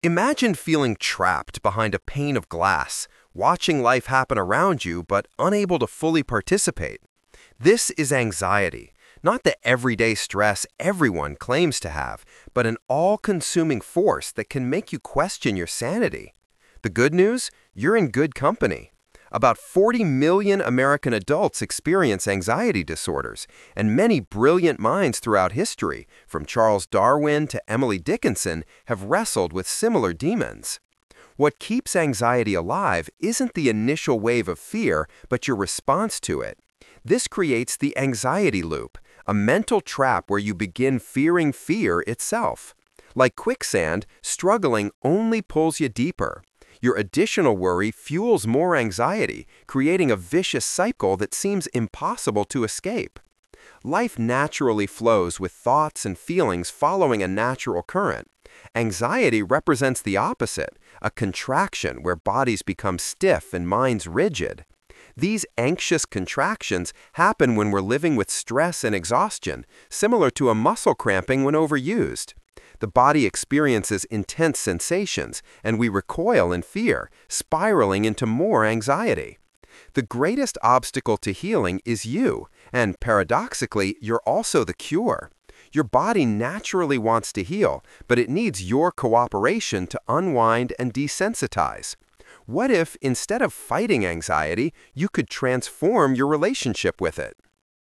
Imagine feeling trapped behind a pane of glass, watching life happen around you but unable to fully participate. This is anxiety, not the everyday stress everyone claims to have, but an all-consuming force that can make you question your sanity. The good news? You're in good company. About 40 million American adults experience anxiety disorders, and many brilliant minds throughout history, from Charles Darwin to Emily Dickinson, have wrestled with similar demons. What keeps anxiety alive isn't the initial wave of fear, but your response to it. This creates the anxiety loop, a mental trap where you begin fearing fear itself. Like quicksand, struggling only pulls you deeper. Your additional worry fuels more anxiety, creating a vicious cycle that seems impossible to escape. Life naturally flows with thoughts and feelings following a natural current. Anxiety represents the opposite, a contraction where bodies become stiff and minds rigid. These anxious contractions happen when we're living with stress and exhaustion, similar to a muscle cramping when overused. The body experiences intense sensations, and we recoil in fear, spiraling into more anxiety. The greatest obstacle to healing is you, and paradoxically, you're also the cure. Your body naturally wants to heal, but it needs your cooperation to unwind and desensitize. What if, instead of fighting anxiety, you could transform your relationship with it?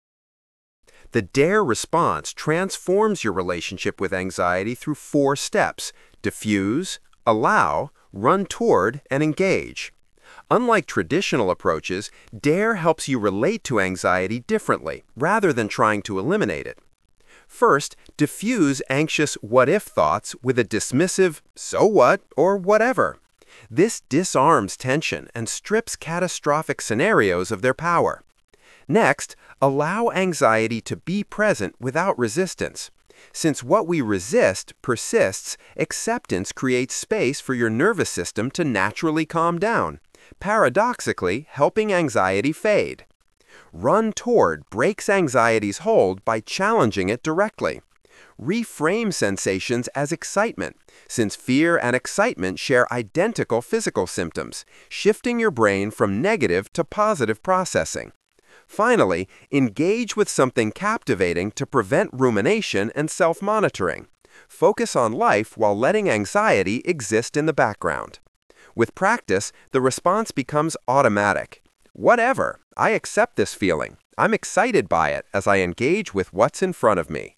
The DARE response transforms your relationship with anxiety through 4 steps: diffuse, allow, run toward, and engage. Unlike traditional approaches, DARE helps you relate to anxiety differently, rather than trying to eliminate it. First, diffuse anxious what-if thoughts with a dismissive "so what" or "whatever." This disarms tension and strips catastrophic scenarios of their power. Next, allow anxiety to be present without resistance. Since what we resist persists, acceptance creates space for your nervous system to naturally calm down, paradoxically helping anxiety fade. Run toward breaks anxiety's hold by challenging it directly. Reframe sensations as excitement, since fear and excitement share identical physical symptoms, shifting your brain from negative to positive processing. Finally, engage with something captivating to prevent rumination and self-monitoring. Focus on life while letting anxiety exist in the background. With practice, the response becomes automatic. Whatever, I accept this feeling. I'm excited by it as I engage with what's in front of me.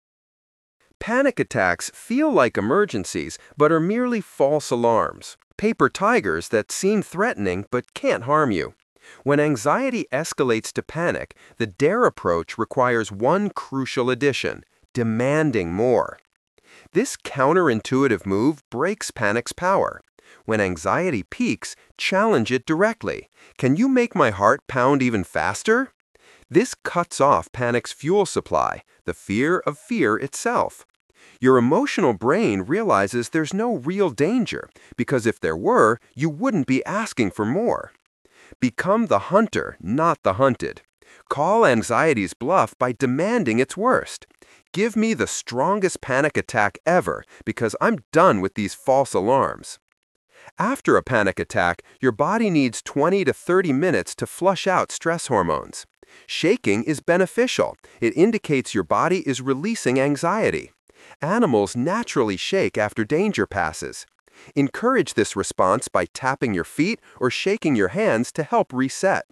Panic attacks feel like emergencies, but are merely false alarms, paper tigers that seem threatening but can't harm you. When anxiety escalates to panic, the DARE approach requires one crucial addition: demanding more. This counterintuitive move breaks panic's power. When anxiety peaks, challenge it directly. Can you make my heart pound even faster? This cuts off panic's fuel supply, the fear of fear itself. Your emotional brain realizes there's no real danger, because if there were, you wouldn't be asking for more. Become the hunter, not the hunted. Call anxiety's bluff by demanding its worst. Give me the strongest panic attack ever, because I'm done with these false alarms. After a panic attack, your body needs 20 to 30 minutes to flush out stress hormones. Shaking is beneficial. It indicates your body is releasing anxiety. Animals naturally shake after danger passes. Encourage this response by tapping your feet or shaking your hands to help reset.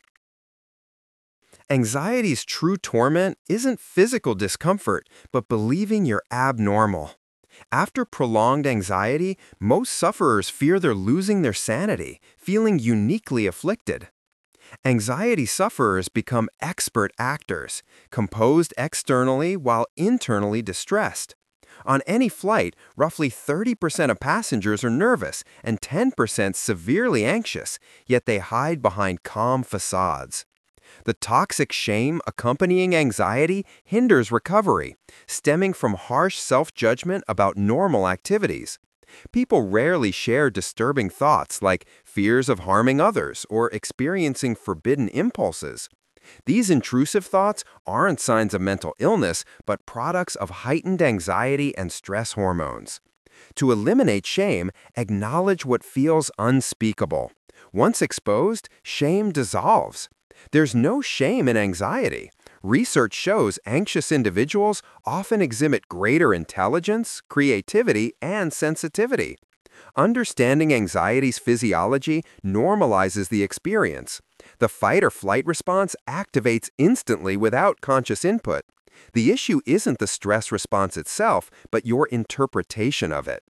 Anxiety's true torment isn't physical discomfort, but believing you're abnormal. After prolonged anxiety, most sufferers fear they're losing their sanity, feeling uniquely afflicted. Anxiety sufferers become expert actors, composed externally while internally distressed. On any flight, roughly 30% of passengers are nervous and 10% severely anxious, yet they hide behind calm facades. The toxic shame accompanying anxiety hinders recovery, stemming from harsh self-judgment about normal activities. People rarely share disturbing thoughts like fears of harming others or experiencing forbidden impulses. These intrusive thoughts aren't signs of mental illness, but products of heightened anxiety and stress hormones. To eliminate shame, acknowledge what feels unspeakable. Once exposed, shame dissolves. There's no shame in anxiety. Research shows anxious individuals often exhibit greater intelligence, creativity, and sensitivity. Understanding anxiety's physiology normalizes the experience. The fight or flight response activates instantly without conscious input. The issue isn't the stress response itself, but your interpretation of it.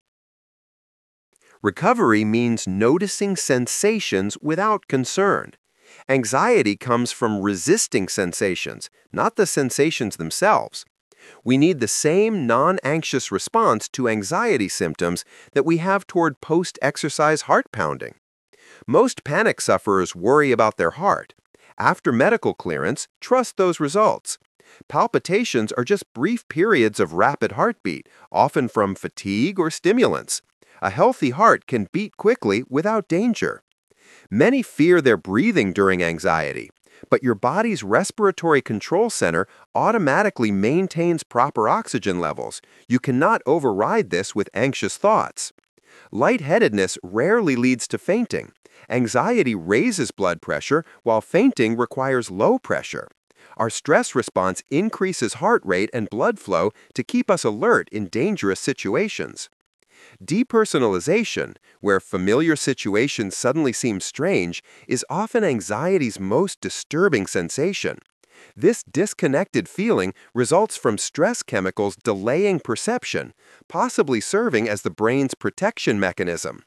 Recovery means noticing sensations without concern. Anxiety comes from resisting sensations, not the sensations themselves. We need the same non-anxious response to anxiety symptoms that we have toward post-exercise heart pounding. Most panic sufferers worry about their heart. After medical clearance, trust those results. Palpitations are just brief periods of rapid heartbeat, often from fatigue or stimulants. A healthy heart can beat quickly without danger. Many fear their breathing during anxiety, but your body's respiratory control center automatically maintains proper oxygen levels. You cannot override this with anxious thoughts. Lightheadedness rarely leads to fainting. Anxiety raises blood pressure, while fainting requires low pressure. Our stress response increases heart rate and blood flow to keep us alert in dangerous situations. Depersonalization, where familiar situations suddenly seem strange, is often anxiety's most disturbing sensation. This disconnected feeling results from stress chemicals delaying perception, possibly serving as the brain's protection mechanism.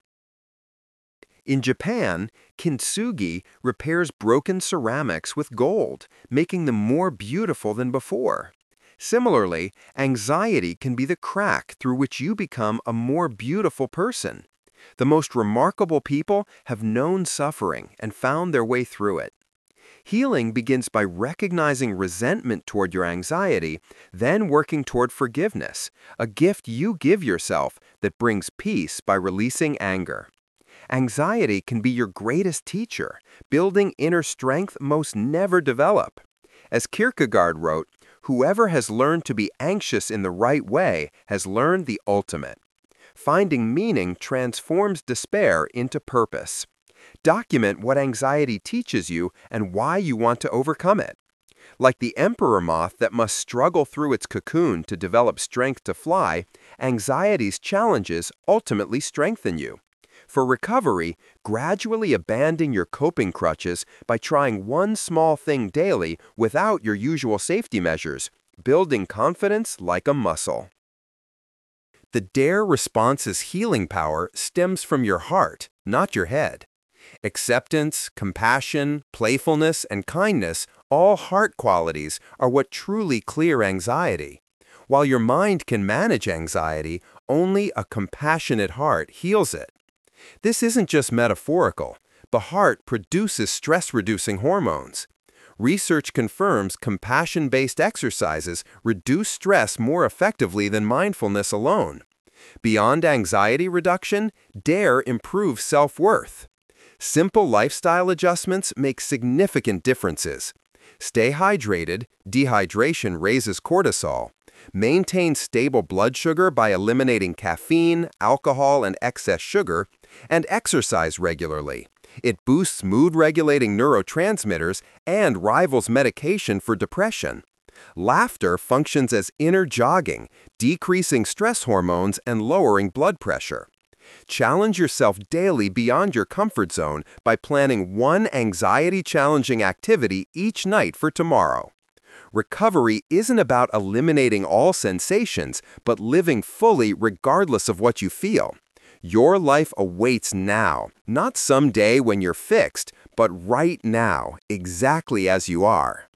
In Japan, kintsugi repairs broken ceramics with gold, making them more beautiful than before. Similarly, anxiety can be the crack through which you become a more beautiful person. The most remarkable people have known suffering and found their way through it. Healing begins by recognizing resentment toward your anxiety, then working toward forgiveness, a gift you give yourself that brings peace by releasing anger. Anxiety can be your greatest teacher, building inner strength most never develop. As Kierkegaard wrote, "Whoever has learned to be anxious in the right way has learned the ultimate." Finding meaning transforms despair into purpose. Document what anxiety teaches you and why you want to overcome it. Like the emperor moth that must struggle through its cocoon to develop strength to fly, anxiety's challenges ultimately strengthen you. For recovery, gradually abandon your coping crutches by trying one small thing daily without your usual safety measures, building confidence like a muscle. The DARE response's healing power stems from your heart, not your head. Acceptance, compassion, playfulness, and kindness, all heart qualities, are what truly clear anxiety. While your mind can manage anxiety, only a compassionate heart heals it. This isn't just metaphorical. The heart produces stress-reducing hormones. Research confirms compassion-based exercises reduce stress more effectively than mindfulness alone. Beyond anxiety reduction, DARE improves self-worth. Simple lifestyle adjustments make significant differences. Stay hydrated, dehydration raises cortisol. Maintain stable blood sugar by eliminating caffeine, alcohol, and excess sugar, and exercise regularly. It boosts mood-regulating neurotransmitters and rivals medication for depression. Laughter functions as inner jogging, decreasing stress hormones and lowering blood pressure. Challenge yourself daily beyond your comfort zone by planning one anxiety-challenging activity each night for tomorrow. Recovery isn't about eliminating all sensations, but living fully regardless of what you feel. Your life awaits now, not someday when you're fixed, but right now, exactly as you are.